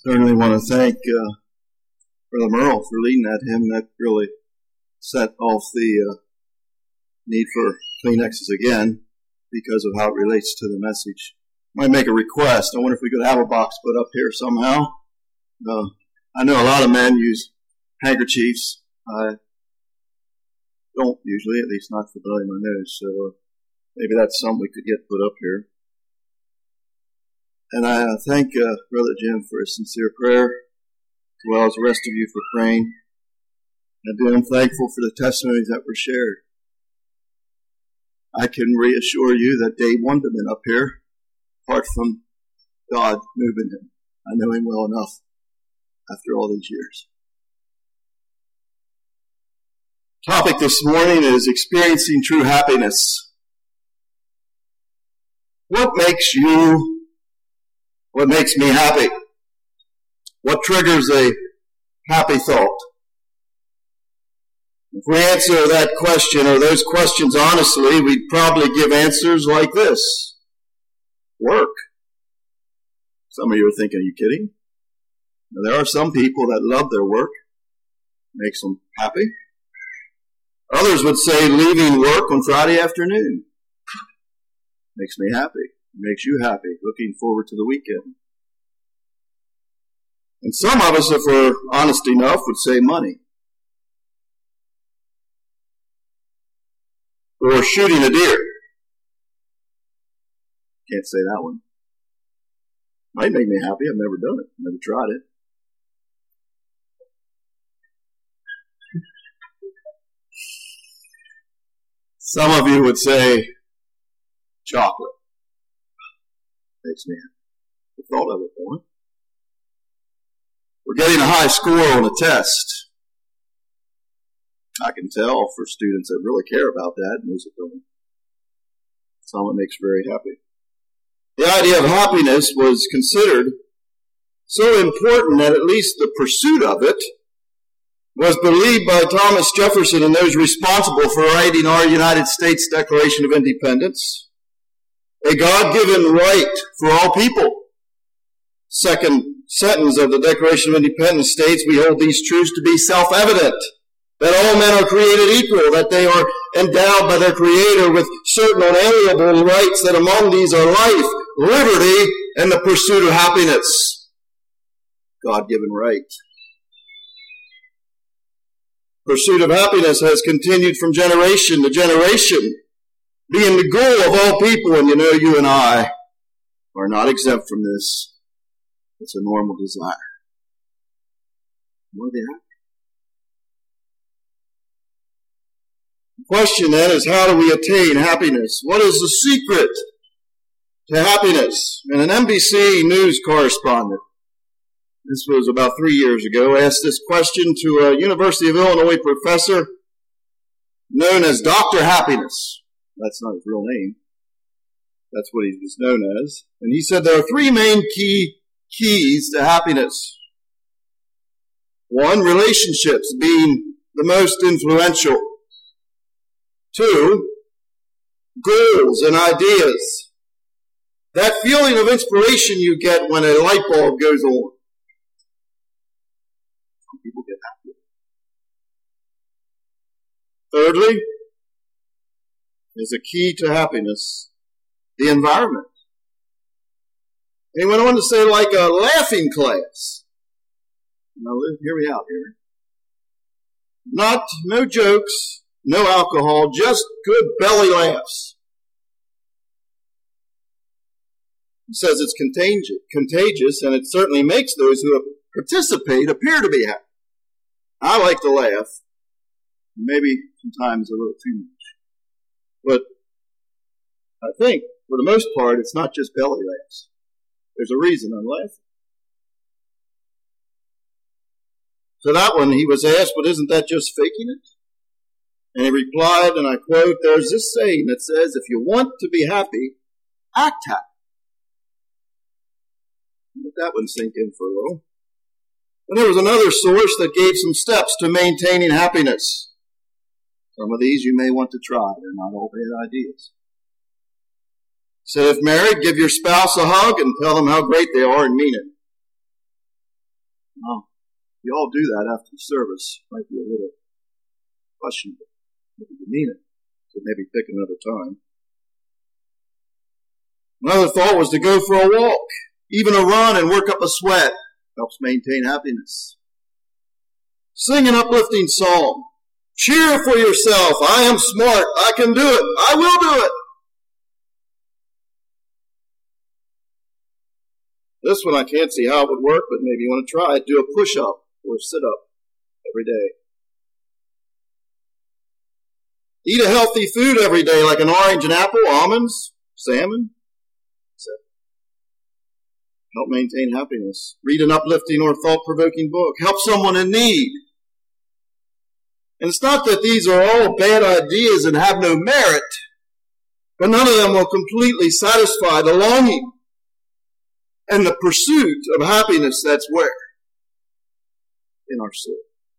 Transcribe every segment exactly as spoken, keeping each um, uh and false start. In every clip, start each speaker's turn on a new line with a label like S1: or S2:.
S1: Certainly want to thank uh, Brother Merle for leading that hymn. That really set off the uh, need for Kleenexes again because of how it relates to the message. I might make a request. I wonder if we could have a box put up here somehow. Uh, I know a lot of men use handkerchiefs. I don't usually, at least not for blowing my nose. So uh, maybe that's something we could get put up here. And I thank uh, Brother Jim for his sincere prayer, as well as the rest of you for praying. And I'm thankful for the testimonies that were shared. I can reassure you that Dave wouldn't have been up here, apart from God moving him. I know him well enough after all these years. Topic this morning is experiencing true happiness. What makes you What makes me happy? What triggers a happy thought? If we answer that question or those questions honestly, we'd probably give answers like this. Work. Some of you are thinking, are you kidding? Now, there are some people that love their work. Makes them happy. Others would say leaving work on Friday afternoon makes me happy. Makes you happy, looking forward to the weekend. And some of us, if we're honest enough, would say money. Or shooting a deer. Can't say that one. Might make me happy. I've never done it. Never tried it. Some of you would say chocolate. Makes me happy. The thought of it, boy. We're getting a high score on a test. I can tell for students that really care about that and those that don't. Someone makes very happy. The idea of happiness was considered so important that at least the pursuit of it was believed by Thomas Jefferson and those responsible for writing our United States Declaration of Independence, a God-given right for all people. Second sentence of the Declaration of Independence states, we hold these truths to be self-evident, that all men are created equal, that they are endowed by their Creator with certain unalienable rights, that among these are life, liberty, and the pursuit of happiness. God-given right. Pursuit of happiness has continued from generation to generation, being the goal of all people, and you know you and I are not exempt from this. It's a normal desire. What are they happy? The question then is, how do we attain happiness? What is the secret to happiness? And an N B C News correspondent, this was about three years ago, asked this question to a University of Illinois professor known as Doctor Happiness. That's not his real name. That's what he was known as. And he said there are three main key keys to happiness. One, relationships being the most influential. Two, goals and ideas. That feeling of inspiration you get when a light bulb goes on. Some people get happy. Thirdly, is a key to happiness, the environment. And he went on to say, like a laughing class. Now, hear me out here. Not, no jokes, no alcohol, just good belly laughs. He says it's contagious, contagious, and it certainly makes those who participate appear to be happy. I like to laugh. Maybe sometimes a little too much. But I think, for the most part, it's not just belly laughs. There's a reason I'm laughing. So that one, he was asked, but isn't that just faking it? And he replied, and I quote, there's this saying that says, if you want to be happy, act happy. Let that one sink in for a little. And there was another source that gave some steps to maintaining happiness. Some of these you may want to try. They're not all bad ideas. So if married, give your spouse a hug and tell them how great they are and mean it. Well, you all do that after the service. Might be a little questionable. Maybe you mean it. So maybe pick another time. Another thought was to go for a walk, even a run, and work up a sweat. Helps maintain happiness. Sing an uplifting psalm. Cheer for yourself. I am smart. I can do it. I will do it. This one I can't see how it would work, but maybe you want to try it. Do a push-up or a sit-up every day. Eat a healthy food every day, like an orange, an apple, almonds, salmon. Help maintain happiness. Read an uplifting or thought-provoking book. Help someone in need. And it's not that these are all bad ideas and have no merit, but none of them will completely satisfy the longing and the pursuit of happiness that's where? In our soul.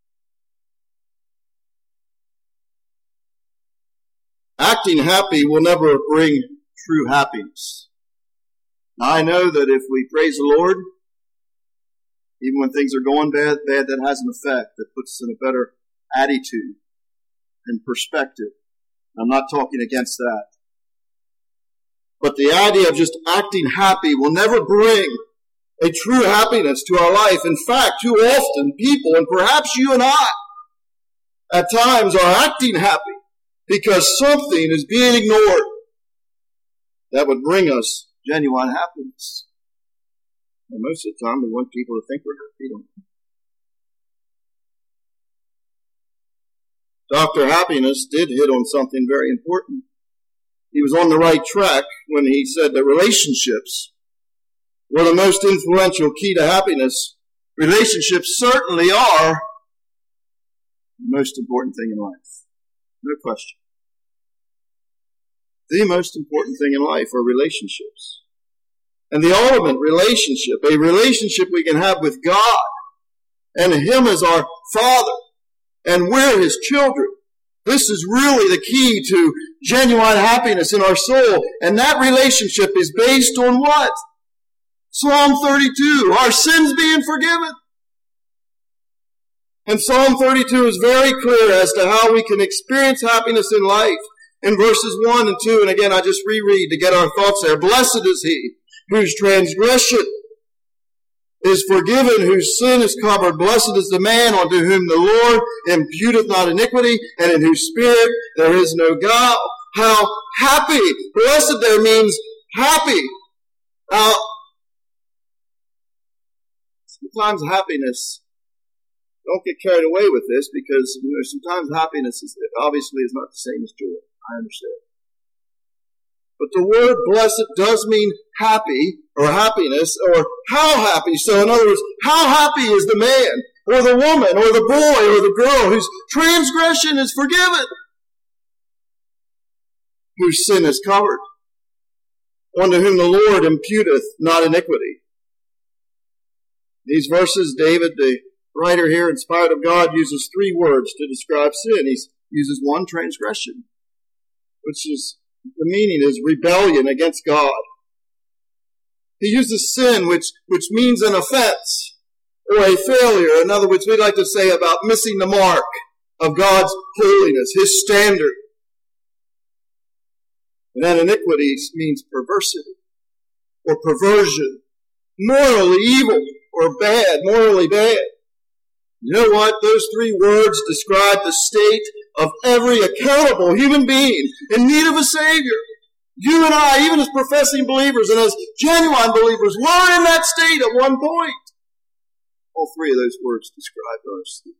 S1: Acting happy will never bring true happiness. Now, I know that if we praise the Lord, even when things are going bad, bad, that has an effect that puts us in a better attitude and perspective. I'm not talking against that. But the idea of just acting happy will never bring a true happiness to our life. In fact, too often people, and perhaps you and I, at times are acting happy because something is being ignored that would bring us genuine happiness. And most of the time we want people to think we're happy, don't we? Doctor Happiness did hit on something very important. He was on the right track when he said that relationships were the most influential key to happiness. Relationships certainly are the most important thing in life. No question. The most important thing in life are relationships. And the ultimate relationship, a relationship we can have with God, and Him as our Father, and we're His children. This is really the key to genuine happiness in our soul. And that relationship is based on what? Psalm thirty-two, our sins being forgiven. And Psalm thirty-two is very clear as to how we can experience happiness in life. In verses one and two, and again I just reread to get our thoughts there. Blessed is he whose transgression is forgiven, whose sin is covered. Blessed is the man unto whom the Lord imputeth not iniquity, and in whose spirit there is no guile. How happy! Blessed there means happy. Now, sometimes happiness, don't get carried away with this, because you know, sometimes happiness is obviously is not the same as joy. I understand. But the word blessed does mean happy, or happiness, or how happy. So in other words, how happy is the man, or the woman, or the boy, or the girl whose transgression is forgiven, whose sin is covered, unto whom the Lord imputeth not iniquity. These verses, David, the writer here, inspired of God, uses three words to describe sin. He uses one, transgression, which is, the meaning is rebellion against God. He uses sin, which, which means an offense or a failure. In other words, we like to say about missing the mark of God's holiness, His standard. And then iniquity means perversity or perversion, morally evil or bad, morally bad. You know what? Those three words describe the state of every accountable human being in need of a Savior. You and I, even as professing believers and as genuine believers, were in that state at one point. All three of those words describe our state.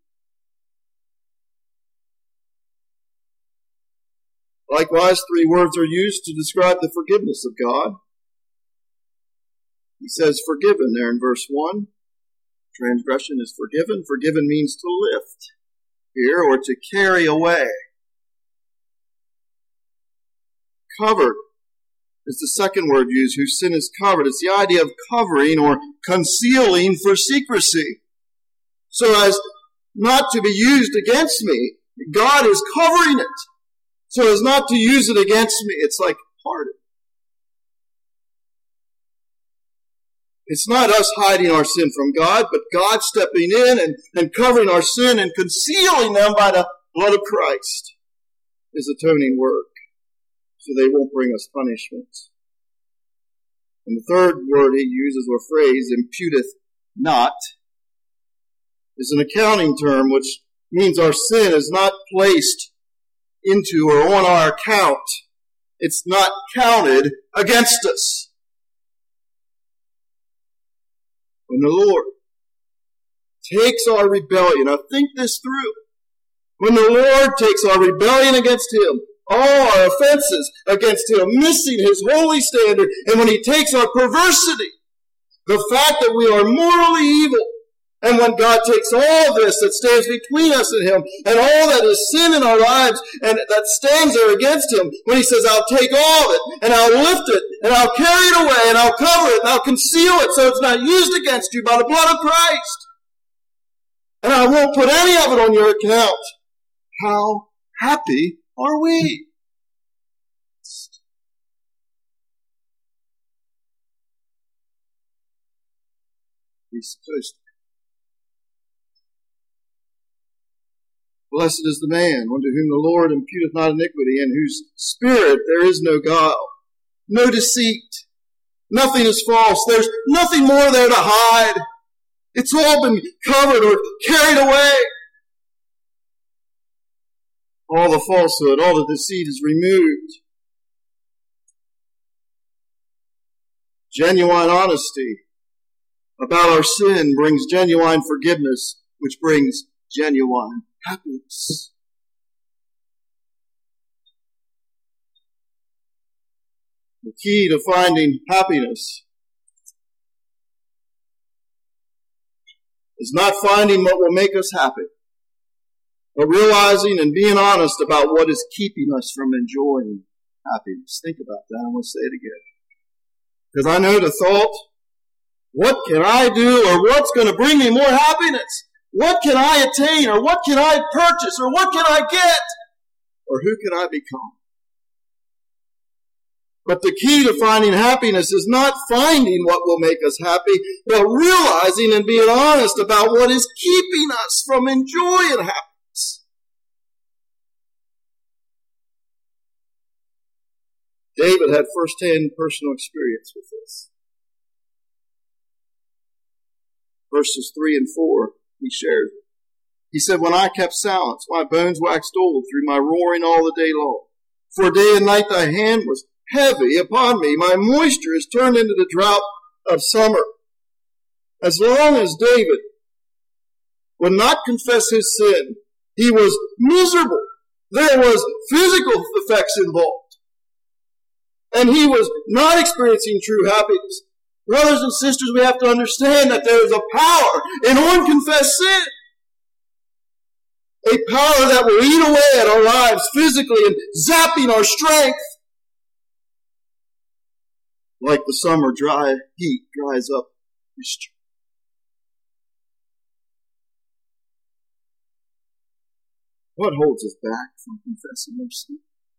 S1: Likewise, three words are used to describe the forgiveness of God. He says forgiven there in verse one. Transgression is forgiven. Forgiven means to lift here, or to carry away. Covered is the second word used, whose sin is covered. It's the idea of covering or concealing for secrecy, so as not to be used against me. God is covering it, so as not to use it against me. It's like pardon. It's not us hiding our sin from God, but God stepping in and, and covering our sin and concealing them by the blood of Christ. His atoning work, so they won't bring us punishment. And the third word he uses, or phrase, imputeth not, is an accounting term which means our sin is not placed into or on our account. It's not counted against us. When the Lord takes our rebellion, now think this through. When the Lord takes our rebellion against Him, all our offenses against Him, missing His holy standard, and when He takes our perversity, the fact that we are morally evil, and when God takes all this that stands between us and Him, and all that is sin in our lives, and that stands there against Him, when He says, I'll take all of it, and I'll lift it, and I'll carry it away, and I'll cover it, and I'll conceal it, so it's not used against you by the blood of Christ. And I won't put any of it on your account. How happy are we? We're supposed to. Blessed is the man unto whom the Lord imputeth not iniquity, in whose spirit there is no guile, no deceit. Nothing is false. There's nothing more there to hide. It's all been covered or carried away. All the falsehood, all the deceit is removed. Genuine honesty about our sin brings genuine forgiveness, which brings genuine happiness. The key to finding happiness is not finding what will make us happy, but realizing and being honest about what is keeping us from enjoying happiness. Think about that. I'm going to say it again. Because I know the thought, what can I do, or what's going to bring me more happiness? What can I attain, or what can I purchase, or what can I get, or who can I become? But the key to finding happiness is not finding what will make us happy, but realizing and being honest about what is keeping us from enjoying happiness. David had first-hand personal experience with this. Verses three and four, he shared. He said, when I kept silence, my bones waxed old through my roaring all the day long. For day and night thy hand was heavy upon me. My moisture is turned into the drought of summer. As long as David would not confess his sin, he was miserable. There was physical effects involved. And he was not experiencing true happiness. Brothers and sisters, we have to understand that there is a power in unconfessed sin. A power that will eat away at our lives physically and zapping our strength. Like the summer dry heat dries up moisture. What holds us back from confessing our sin?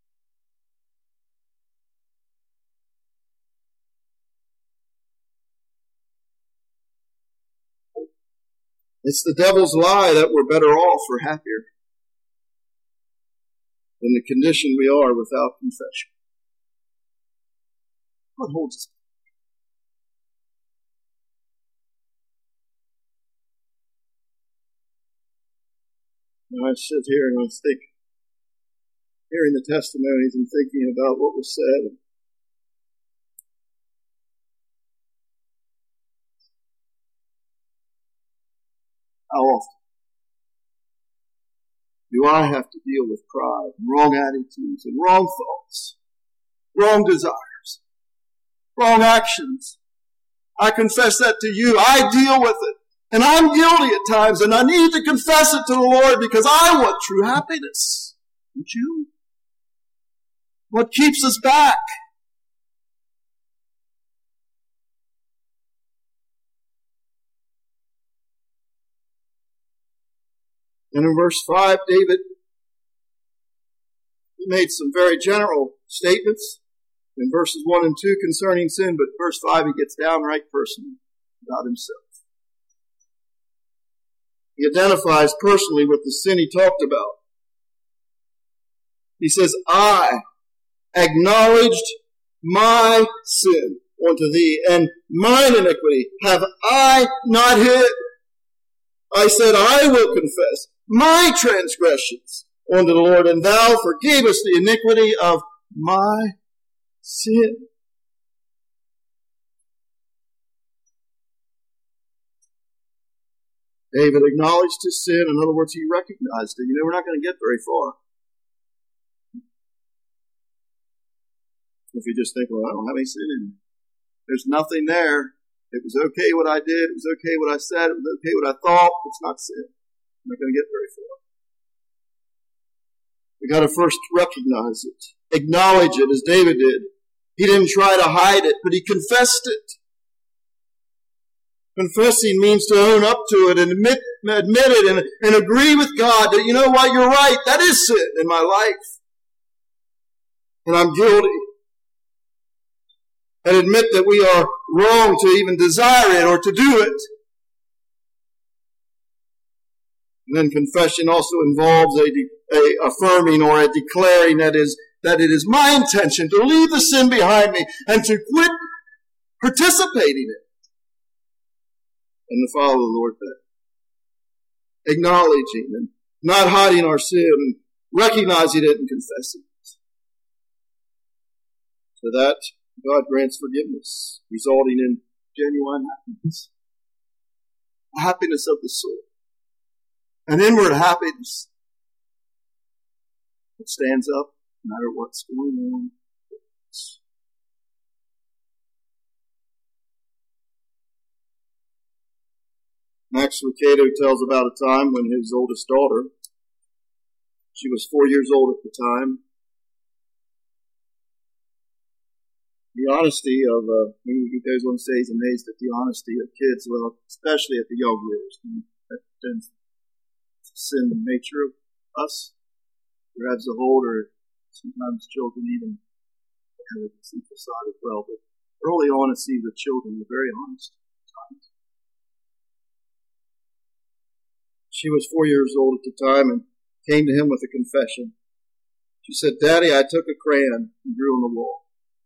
S1: It's the devil's lie that we're better off or happier than the condition we are without confession. What holds us back? When I sit here and I think, hearing the testimonies and thinking about what was said, how often do I have to deal with pride and wrong attitudes and wrong thoughts, wrong desires, wrong actions? I confess that to you. I deal with it. And I'm guilty at times, and I need to confess it to the Lord because I want true happiness. Don't you? What keeps us back? And in verse five, David, he made some very general statements in verses one and two concerning sin, but verse five he gets downright personal. God himself. He identifies personally with the sin he talked about. He says, I acknowledged my sin unto thee, and mine iniquity have I not hid. I said, I will confess my transgressions unto the Lord, and thou forgavest the iniquity of my sin. David acknowledged his sin. In other words, he recognized it. You know, we're not going to get very far if you just think, well, I don't have any sin in me. There's nothing there. It was okay what I did. It was okay what I said. It was okay what I thought. It's not sin. I'm not going to get very far. We got to first recognize it, acknowledge it, as David did. He didn't try to hide it, but he confessed it. Confessing means to own up to it and admit, admit it and, and agree with God that, you know what, you're right. That is sin in my life. And I'm guilty. And admit that we are wrong to even desire it or to do it. And then confession also involves a, a affirming or a declaring that is that it is my intention to leave the sin behind me and to quit participating in it and to follow the Lord better. Acknowledging and not hiding our sin, recognizing it and confessing it. So that God grants forgiveness, resulting in genuine happiness. Happiness of the soul. An inward happiness that stands up no matter what's going on. Max Lucado tells about a time when his oldest daughter, she was four years old at the time, the honesty of, uh, he goes on to say he's amazed at the honesty of kids, well, especially at the young years. That tends to sin the nature of us, grabs a hold, or sometimes children even have a deceitful side as well. But early on, it seems that children were very honest at times. She was four years old at the time and came to him with a confession. She said, Daddy, I took a crayon and drew on the wall.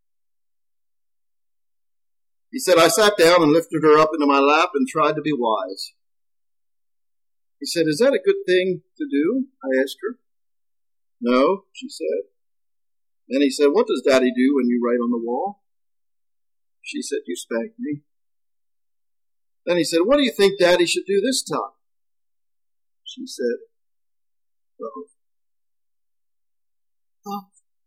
S1: He said, I sat down and lifted her up into my lap and tried to be wise. He said, is that a good thing to do? I asked her. No, she said. Then he said, what does Daddy do when you write on the wall? She said, you spank me. Then he said, what do you think Daddy should do this time? She said, love. Love.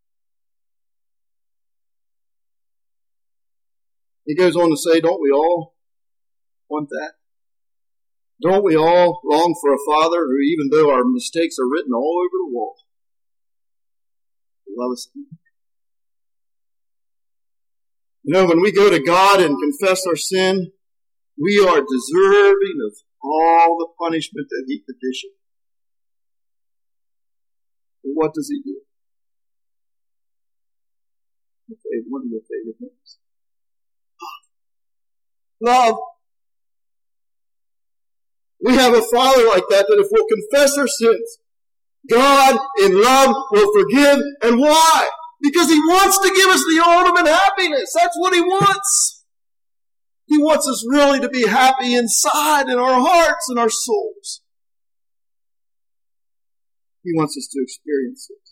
S1: He goes on to say, don't we all want that? Don't we all long for a Father who, even though our mistakes are written all over the wall, will love us? You know, when we go to God and confess our sin, we are deserving of all the punishment that He petitioned. But what does He do? One of your favorite things. Love. We have a Father like that, that if we'll confess our sins, God in love will forgive. And why? Because He wants to give us the ultimate happiness. That's what He wants. He wants us really to be happy inside in our hearts and our souls. He wants us to experience it.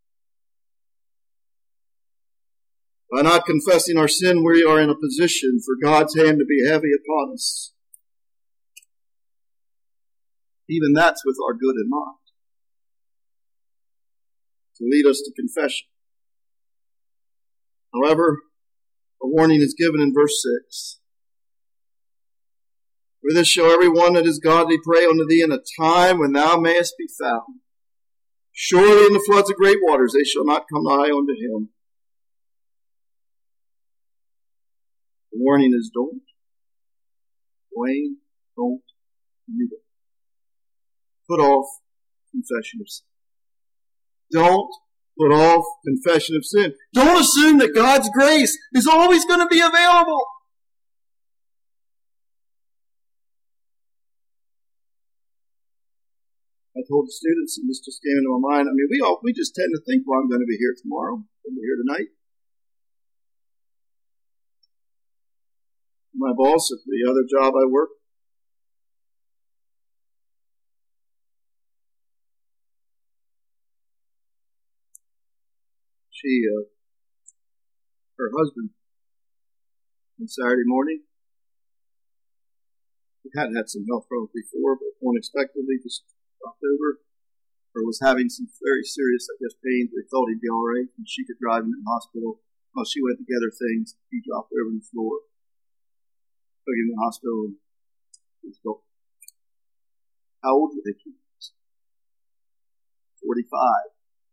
S1: By not confessing our sin, we are in a position for God's hand to be heavy upon us. Even that's with our good in mind. To lead us to confession. However, a warning is given in verse six. For this shall every one that is godly pray unto thee in a time when thou mayest be found. Surely in the floods of great waters they shall not come nigh unto him. The warning is don't. Wayne, don't do it. Put off confession of sin. Don't put off confession of sin. Don't assume that God's grace is always going to be available. I told the students, and this just came into my mind, I mean, we all, we just tend to think, well, I'm going to be here tomorrow. I'm going to be here tonight. My boss at the other job I work, she, uh, her husband, on Saturday morning, he hadn't had some health problems before, but unexpectedly just dropped over, or was having some very serious, I guess, pains. They thought he'd be all right, and she could drive him to the hospital. While she went to get her things, he dropped over on the floor. Took him to the hospital, and he was gone. How old were they? forty-five.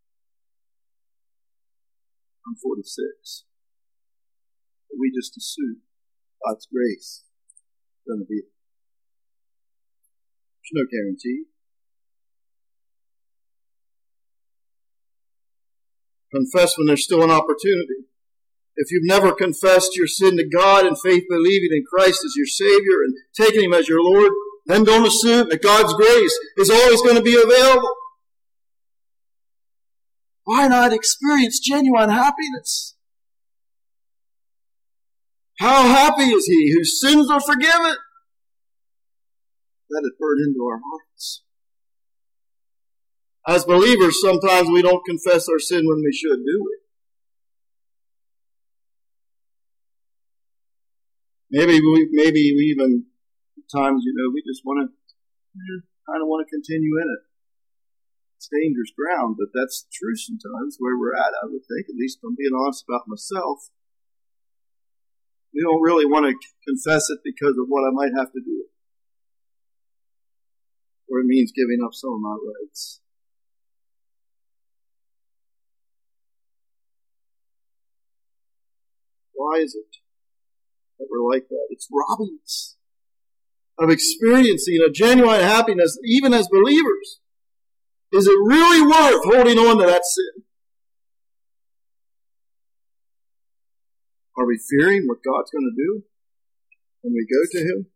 S1: I'm forty-six. But we just assume God's grace is going to be there. There's no guarantee. Confess when there's still an opportunity. If you've never confessed your sin to God in faith, believing in Christ as your Savior and taking Him as your Lord, then don't assume that God's grace is always going to be available. Why not experience genuine happiness? How happy is he whose sins are forgiven? Let it burn into our hearts. As believers, sometimes we don't confess our sin when we should, do we? Maybe we, maybe we even, at times, you know, we just want to, kind of want to continue in it. It's dangerous ground, but that's the truth sometimes, where we're at, I would think, at least I'm being honest about myself. We don't really want to confess it because of what I might have to do. Or it means giving up some of my rights. Why is it that we're like that? It's robbing us of experiencing a genuine happiness, even as believers. Is it really worth holding on to that sin? Are we fearing what God's going to do when we go to Him?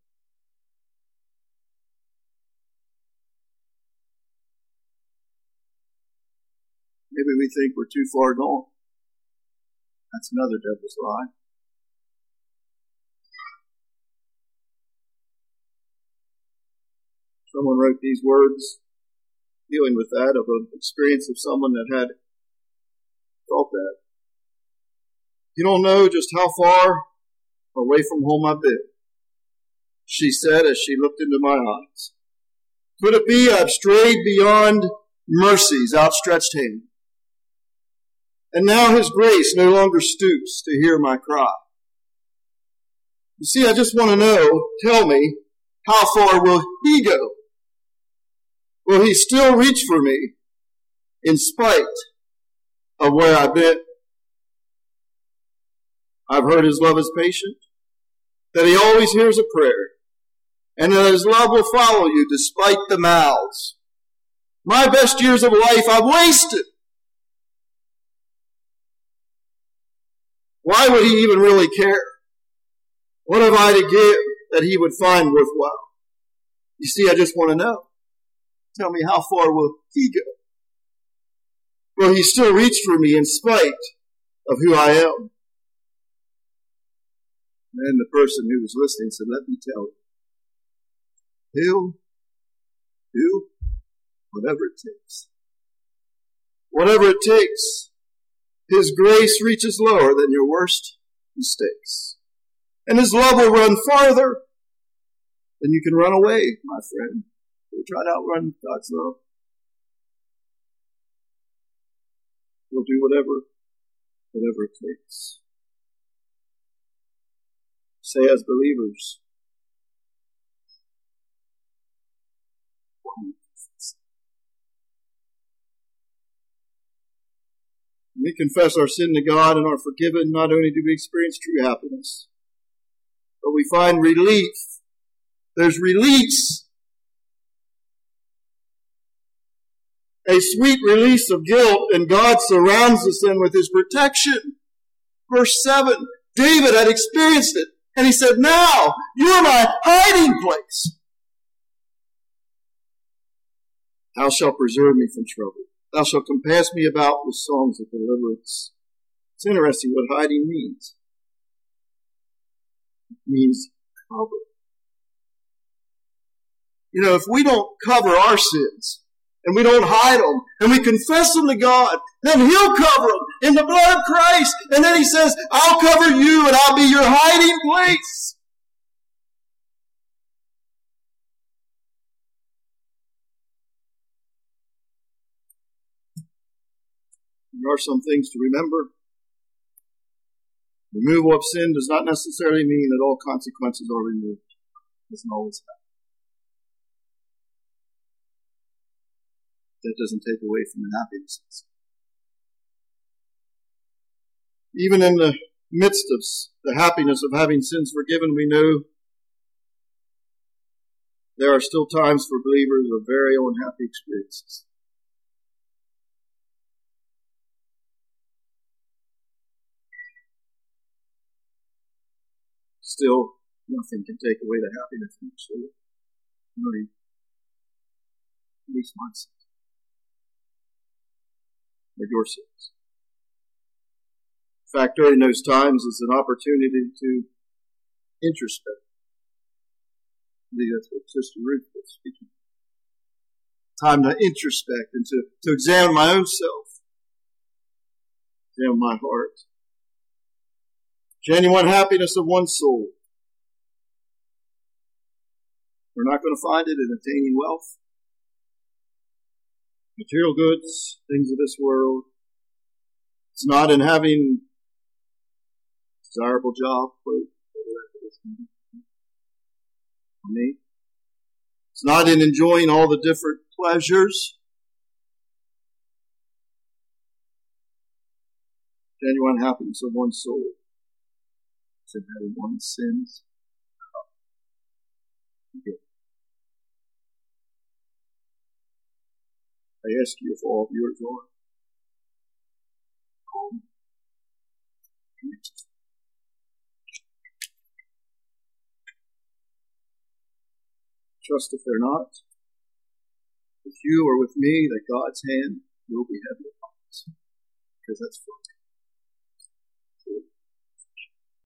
S1: Maybe we think we're too far gone. That's another devil's lie. Someone wrote these words dealing with that, of an experience of someone that had felt that. You don't know just how far away from home I've been, she said as she looked into my eyes. Could it be I've strayed beyond mercy's outstretched hand? And now His grace no longer stoops to hear my cry. You see, I just want to know, tell me, how far will He go? Will He still reach for me in spite of where I've been? I've heard His love is patient, that He always hears a prayer, and that His love will follow you despite the mouths. My best years of life I've wasted. Why would He even really care? What have I to give that He would find worthwhile? You see, I just want to know. Tell me, how far will He go? Will He still reach for me in spite of who I am? And the person who was listening said, let me tell you. He'll do whatever it takes. Whatever it takes. His grace reaches lower than your worst mistakes. And His love will run farther than you can run away, my friend. We'll try to outrun God's love. We'll do whatever, whatever it takes. Say as believers, when we confess our sin to God and are forgiven, not only do we experience true happiness, but we find relief. There's release. A sweet release of guilt, and God surrounds us then with His protection. Verse seven, David had experienced it, and he said, now you're my hiding place. Thou shalt preserve me from trouble. Thou shalt compass me about with songs of deliverance. It's interesting what hiding means. It means cover. You know, if we don't cover our sins, and we don't hide them, and we confess them to God, then He'll cover them in the blood of Christ. And then He says, I'll cover you and I'll be your hiding place. There are some things to remember. Removal of sin does not necessarily mean that all consequences are removed. It doesn't always happen. That doesn't take away from the happiness. Even in the midst of the happiness of having sins forgiven, we know there are still times for believers of very unhappy experiences. Still, nothing can take away the happiness in your soul. Not even, at least my sins. Or your sins. In fact, during those times is an opportunity to introspect. I think that's what Sister Ruth was speaking. Time to introspect and to, to examine my own self. Examine my heart. Genuine happiness of one's soul. We're not going to find it in attaining wealth, material goods, things of this world. It's not in having a desirable job, quote, for me. It's not in enjoying all the different pleasures. Genuine happiness of one's soul. It's in having one's sins forgiven. I ask you if all of yours are. Um, Trust if they're not, with you or with me, that God's hand will be heavy upon us, because that's for